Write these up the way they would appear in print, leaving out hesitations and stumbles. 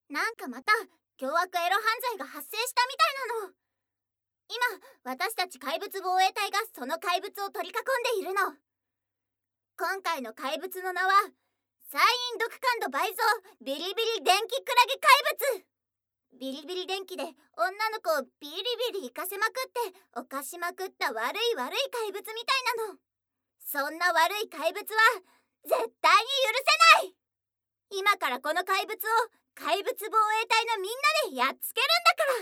なんかまた凶悪エロ犯罪が発生したみたいなの。今私たち怪物防衛隊がその怪物を取り囲んでいるの。今回の怪物の名はサイン毒感度倍増ビリビリ電気クラゲ怪物。ビリビリ電気で女の子をビリビリ行かせまくって犯しまくった悪い怪物みたいなの。そんな悪い怪物は絶対に許せない。今からこの怪物を怪物防衛隊のみんなでやっつけるんだから。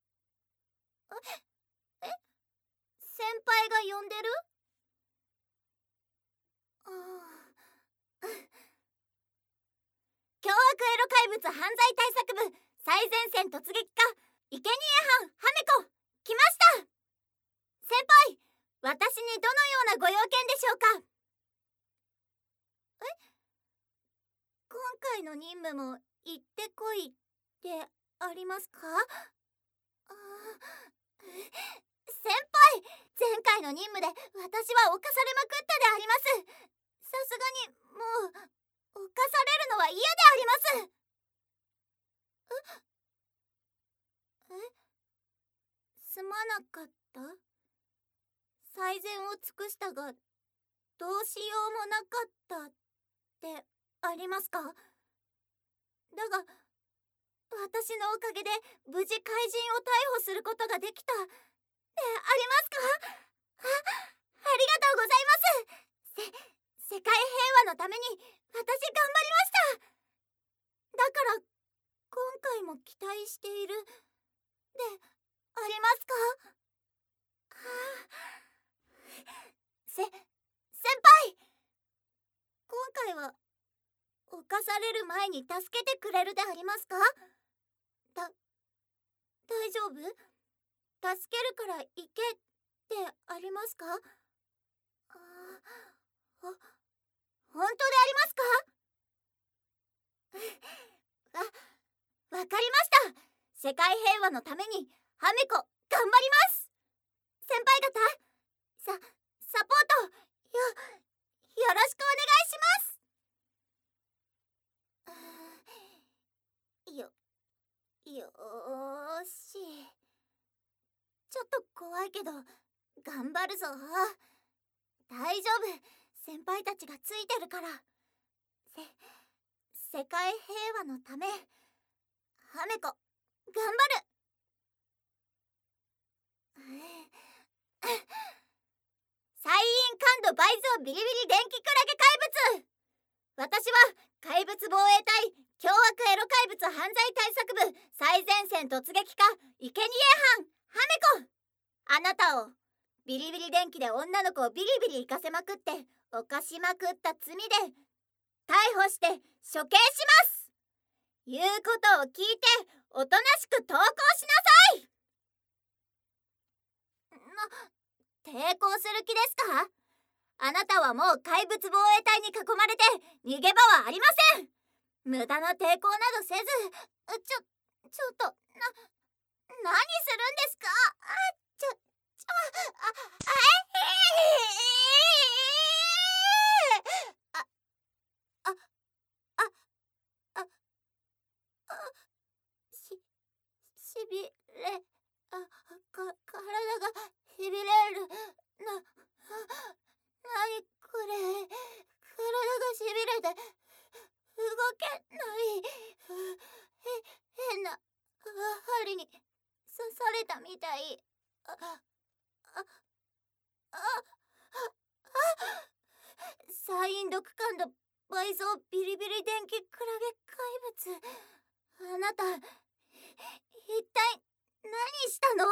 先輩が呼んでる？凶悪エロ怪物犯罪対策部最前線突撃課生贄班ハメコ来ました。先輩、私にどのようなご用件でしょうか？今回の任務も行ってこいでありますか？先輩、前回の任務で私は犯されまくったであります。さすがにもう犯されるのは嫌であります。すまなかった。最善を尽くしたがどうしようもなかったってありますか？だが私のおかげで無事怪人を逮捕することができたでありますか？ありがとうございます。世界平和のために私頑張りました。だから今回も期待しているでありますか？先輩、今回は犯される前に助けてくれるでありますか？大丈夫？助けるから行けってありますか？本当でありますか？わかりました。世界平和のためにハメコ頑張ります。先輩方サポートよろしくお願いします。よーし。ちょっと怖いけど頑張るぞ。大丈夫、先輩たちがついてるから。世界平和のためハメコ頑張る。サイン感度倍増ビリビリ電気クラゲ怪物。私は怪物防衛隊凶悪エロ怪物犯罪対策部最前線突撃課生贄班ハメコ。あなたをビリビリ電気で女の子をビリビリ行かせまくって犯しまくった罪で逮捕して処刑します。言うことを聞いておとなしく投降しなさい。抵抗する気ですか？あなたはもう怪物防衛隊に囲まれて逃げ場はありません。無駄な抵抗などせずちょっと何するんですか？しびれ体がしびれるなにこれ。体がしびれて動けない。変な針に刺されたみたい。サイン毒感度倍増ビリビリ電気クラゲ怪物。あなた一体何したの？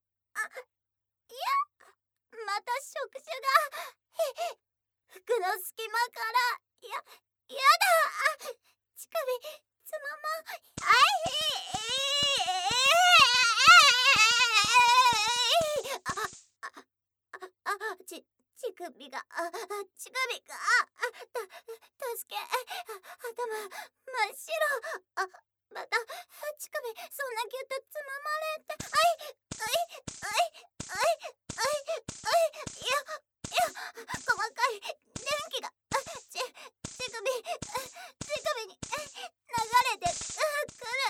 また触手が服の隙間からやだ。乳首つま乳首が助け頭真っ白。また乳首そんなギュッとつままれて細かい電気が乳首に流れてくる。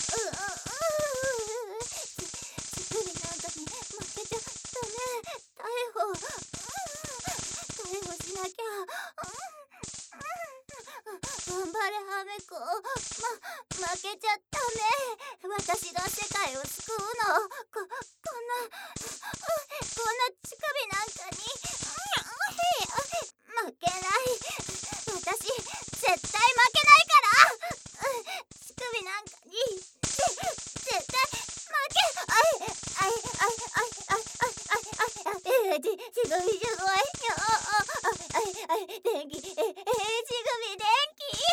首なんかに負けちゃダメ。逮捕しなきゃ。頑張れハメ子。負けちゃダメ。私が世界を救うの。こんな乳首なんかに負けない。私絶対負けないから。乳首なんかに絶対負け。乳首すごいよ。電気。乳首電気。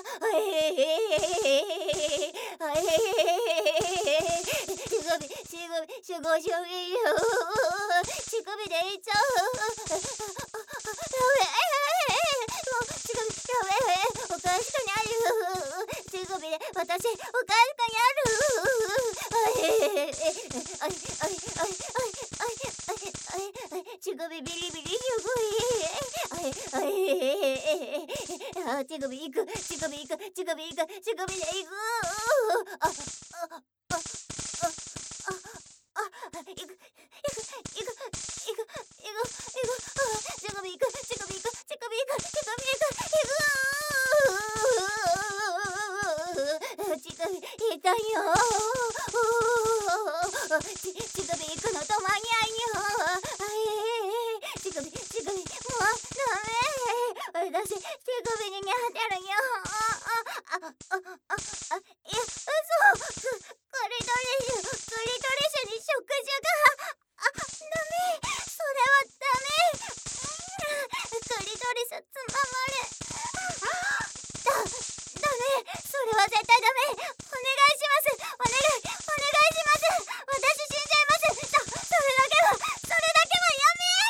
すごいよ。乳首でいっちゃう。やべえ。もう乳首やべえ。おかしくなる。乳首で私おかしくなる。乳首ビリビリすごい。乳首行く。乳首で行く。痛いよ。乳首行くのと間に合いよ。乳首もうダメ。私乳首に似合ってるよ。いや、嘘。クリトリスに触手が。ダメ。それはダメ。クリトリスつままれ。ダメ。それは絶対ダメ。お願いします。お願いします。私死んじゃいます。それだけはや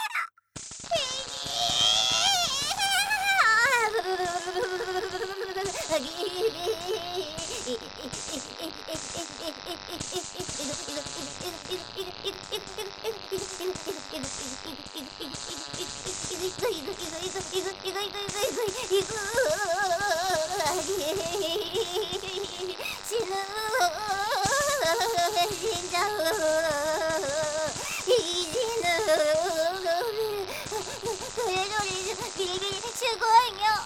死んじゃう。ビリビリすごいよ。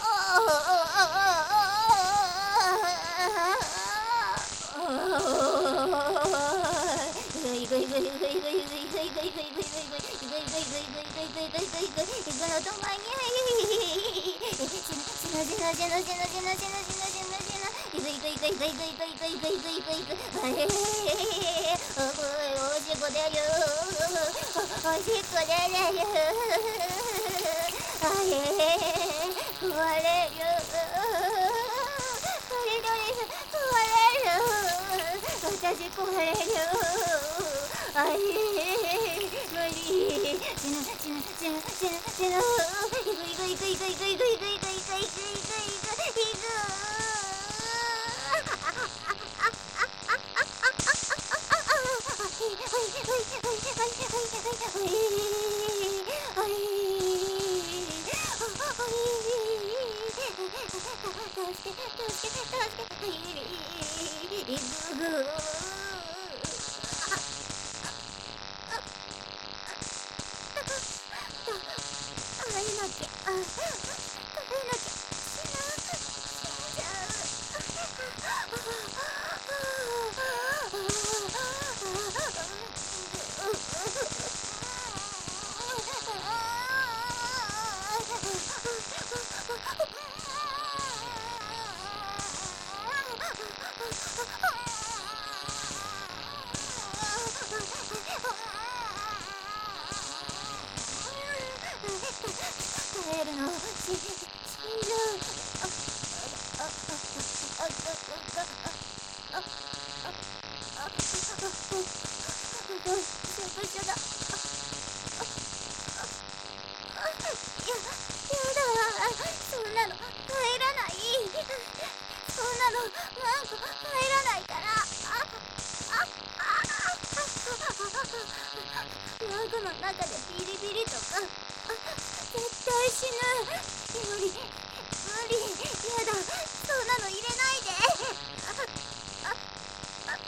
私壊れる。無理。死ぬ。帰るの。死んじゃう。触手が。やだわ。そんなの帰らない。そんなのマンコ帰らないから。マンコの中でビリビリとか。絶対死ぬ。無理。やだ。そんなの入れないで。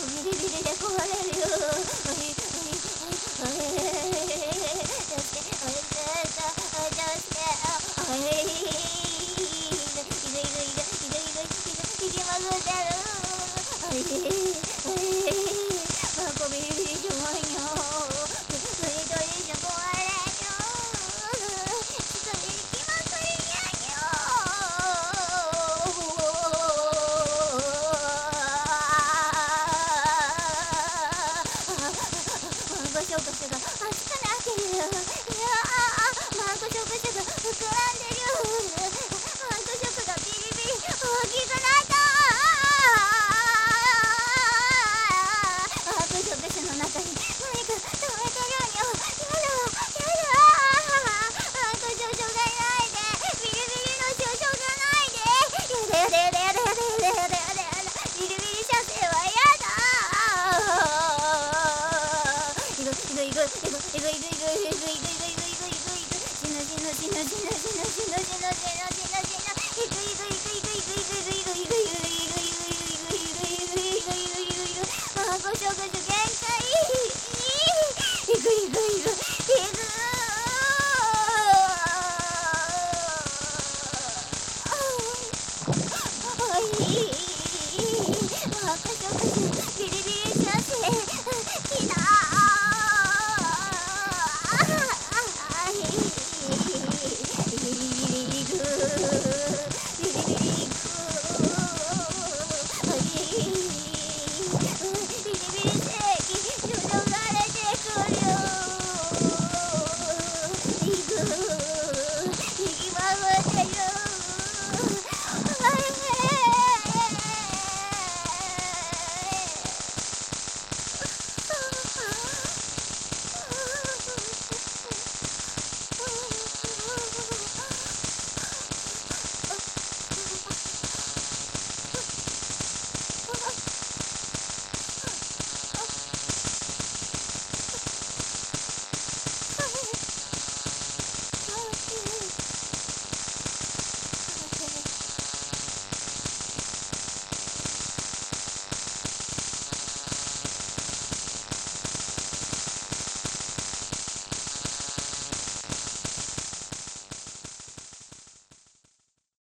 ビリビリで壊れるよ。いぐいぐいぐいぐいぐいぐいぐいぐいぐい